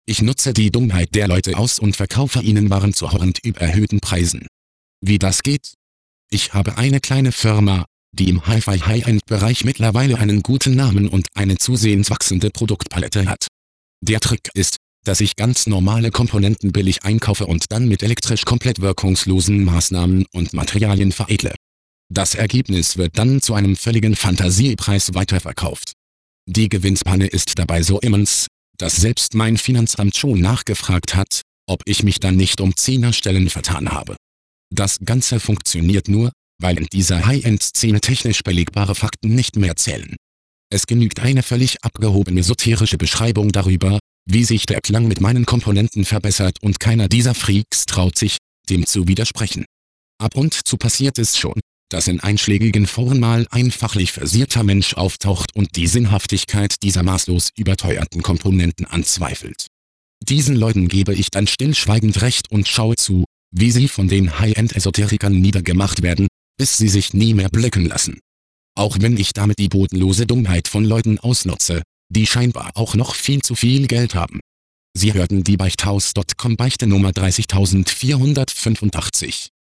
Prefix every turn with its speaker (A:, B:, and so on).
A: Ich nutze die Dummheit der Leute aus und verkaufe ihnen Waren zu horrend überhöhten Preisen. Wie das geht? Ich habe eine kleine Firma, die im Hi-Fi-High-End-Bereich mittlerweile einen guten Namen und eine zusehends wachsende Produktpalette hat. Der Trick ist, dass ich ganz normale Komponenten billig einkaufe und dann mit elektrisch komplett wirkungslosen Maßnahmen und Materialien veredle. Das Ergebnis wird dann zu einem völligen Fantasiepreis weiterverkauft. Die Gewinnspanne ist dabei so immens, dass selbst mein Finanzamt schon nachgefragt hat, ob ich mich dann nicht um 10er Stellen vertan habe. Das Ganze funktioniert nur, weil in dieser High-End-Szene technisch belegbare Fakten nicht mehr zählen. Es genügt eine völlig abgehobene esoterische Beschreibung darüber, wie sich der Klang mit meinen Komponenten verbessert und keiner dieser Freaks traut sich, dem zu widersprechen. Ab und zu passiert es schon, dass in einschlägigen Foren mal ein fachlich versierter Mensch auftaucht und die Sinnhaftigkeit dieser maßlos überteuerten Komponenten anzweifelt. Diesen Leuten gebe ich dann stillschweigend recht und schaue zu, wie sie von den High-End-Esoterikern niedergemacht werden, bis sie sich nie mehr blicken lassen. Auch wenn ich damit die bodenlose Dummheit von Leuten ausnutze, die scheinbar auch noch viel zu viel Geld haben. Sie hörten die Beichthaus.com Beichte Nummer 30485.